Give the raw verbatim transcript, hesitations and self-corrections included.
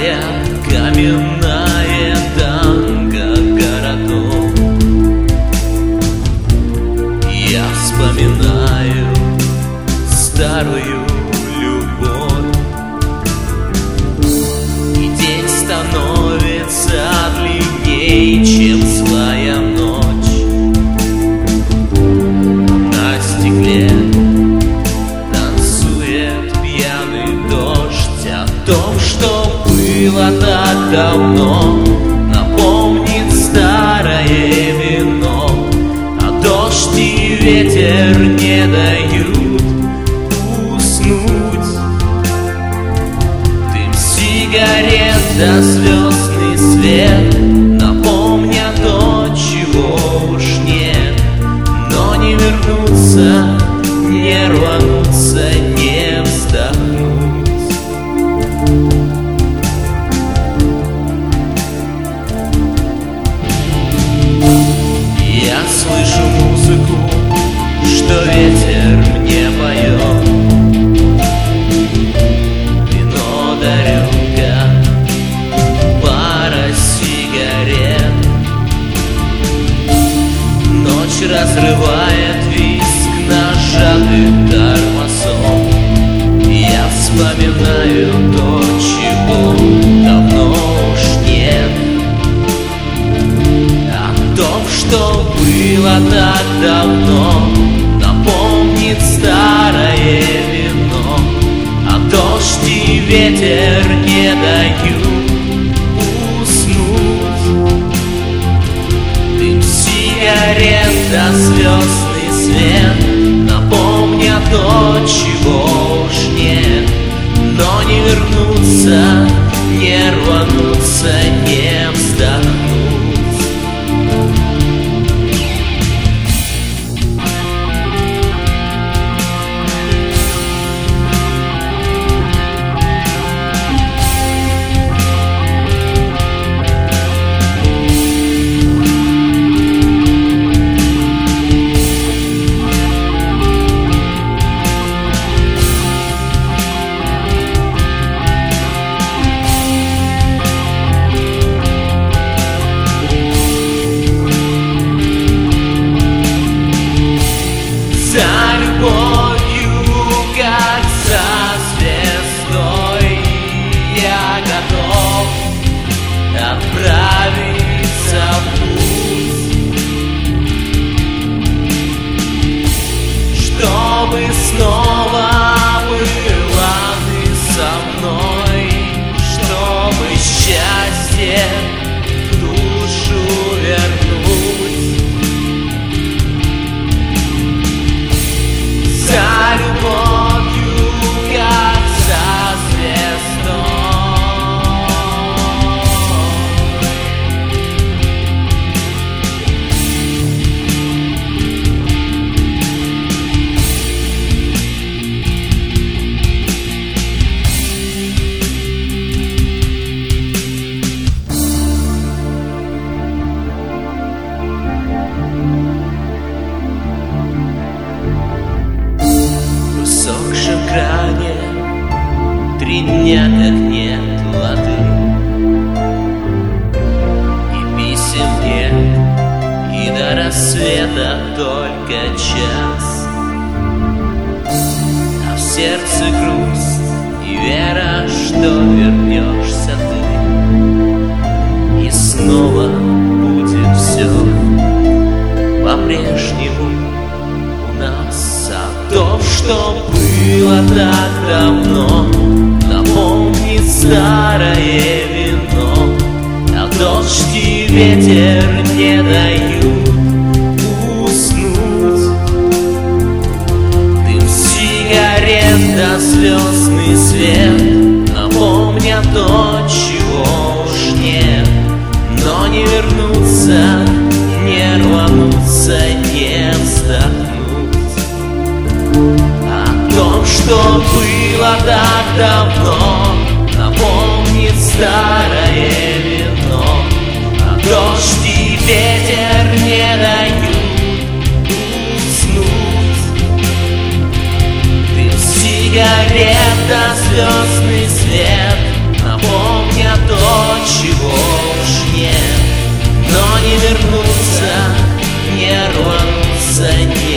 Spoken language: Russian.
Старая каменная танка городов. Я вспоминаю старую любовь, и день становится длиннее, чем злая ночь. На стекле танцует пьяный дождь. О том, что было так давно, напомнит старое вино. А дождь и ветер не дают уснуть. Дым сигарет да звездный свет напомнят то, чего уж нет. Но не вернуться, не рвануться, не вздохнуть. Я слышу музыку, что ветер мне поет. Вино да рюмка, пара сигарет. Ночь разрывает виск нажатых тормозов. Я вспоминаю то, чего давно уж нет. О том, что было так давно, напомнит старое вино. А дождь и ветер не дают уснуть. Дым сигарет да звездный свет напомнят то, чего уж нет. Но не вернуться, не рвануться, не вздохнуть. За любовью, как за звездой, я готов отправиться в путь, чтобы снова была ты со мной, чтобы счастье в душу вернуть. За любовью, как за звездой. В высохшем кране три дня как нет воды, и писем нет, и до рассвета только час. А в сердце грусть и вера, что вернешься ты, и снова будет все по-прежнему у нас. А то, что было так давно, напомнит старое вино. А дождь и ветер не дают уснуть. Дым сигарет да звездный свет напомнят то, чего уж нет. Но не вернуться, не рвануться, не вздохнуть. О том, что было так давно, напомнит старое вино. А дождь и ветер не дают уснуть. Дым сигарет да звездный свет напомнят то, чего уж нет. Но не вернуться, не рвануться, не